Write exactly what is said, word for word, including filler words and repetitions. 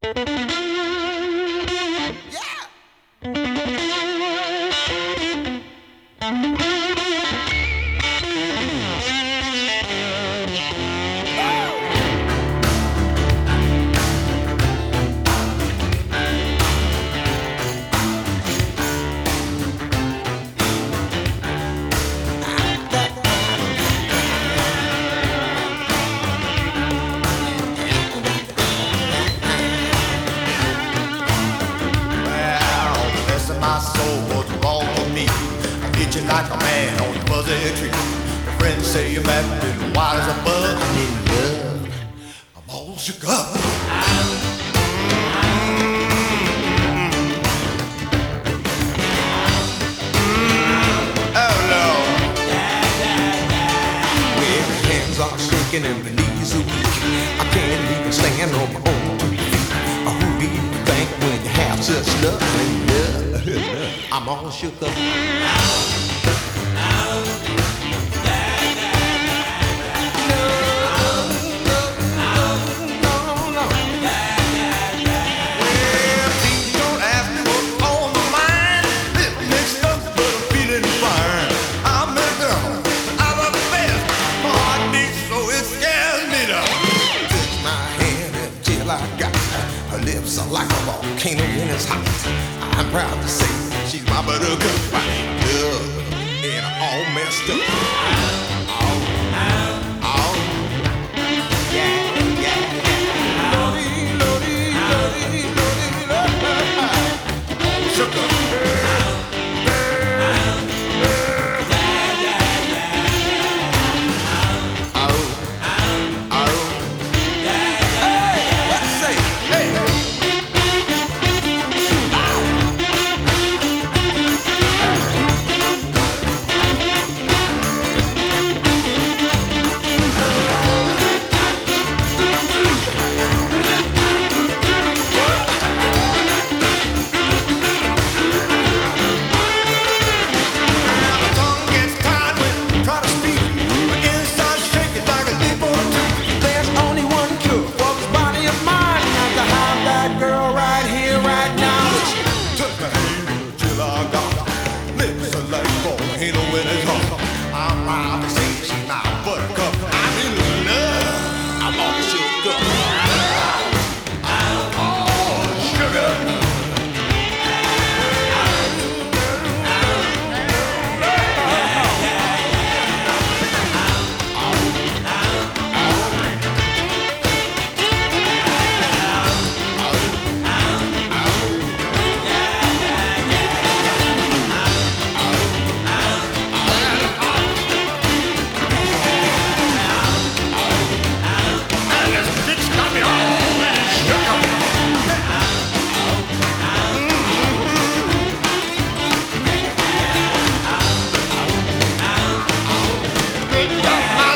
My soul, what's wrong with me? I hit you like a man on a fuzzy tree. My friends say you're mad and wild as a bug. I need love. I'm all shook up. Oh Lord. Well, my hands are shaking and my knees are weak. I can't even stand on my own two feet. Oh, who do you think when you have such love and love? I'm all shook up. Her lips are like a volcano when it's hot. I'm proud to say she's my buttercup. Love, and I'm all messed up. Oh, oh, yeah, yeah, yeah. Lordy, lordy, lordy, lordy, lordy. Shook up. I'm proud to say she's my buttercup. I'm in love. I'm all shook up. Oh, sugar. Make your